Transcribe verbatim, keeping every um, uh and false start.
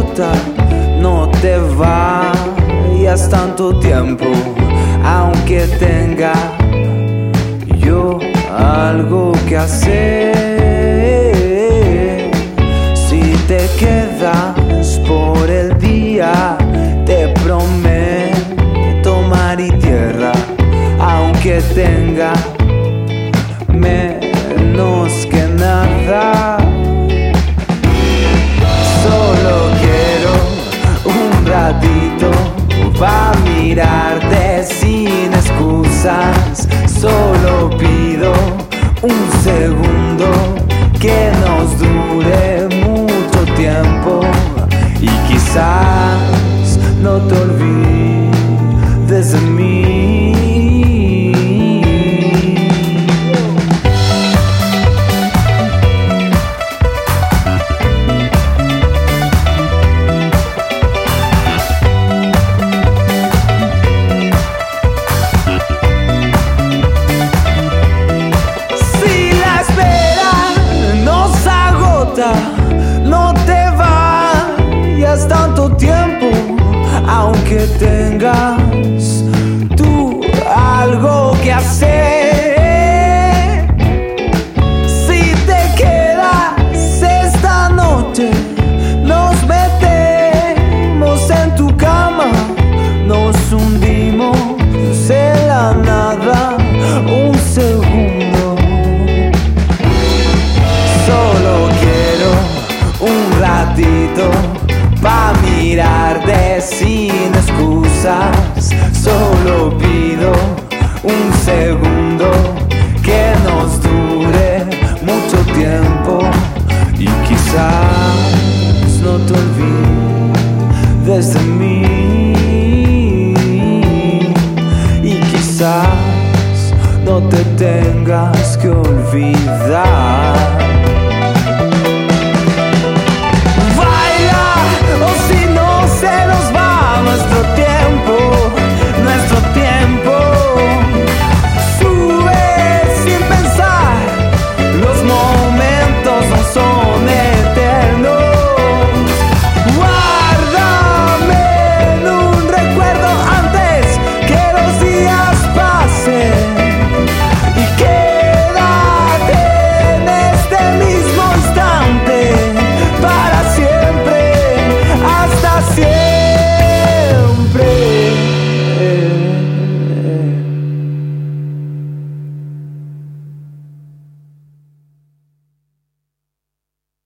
agota. No te vayas tanto tiempo, aunque tenga yo algo que hacer. Si te quedas por el día, te prometo mar y tierra, aunque tenga menos que nada. Solo quiero un ratito pa' mirarte sin excusas. Solo pido un segundo que nos dure mucho tiempo, y quizás no te olvides de mí. No te vayas tanto tiempo, aunque tengas tú algo que hacer. Si te quedas esta noche, nos metemos en tu cama, nos hundimos en la nada un segundo. Solo quiero un ratito pa' mirarte sin excusas. Solo pido un segundo que nos dure mucho tiempo, y quizás no te olvides de mí, y quizás no te tengas que olvidar.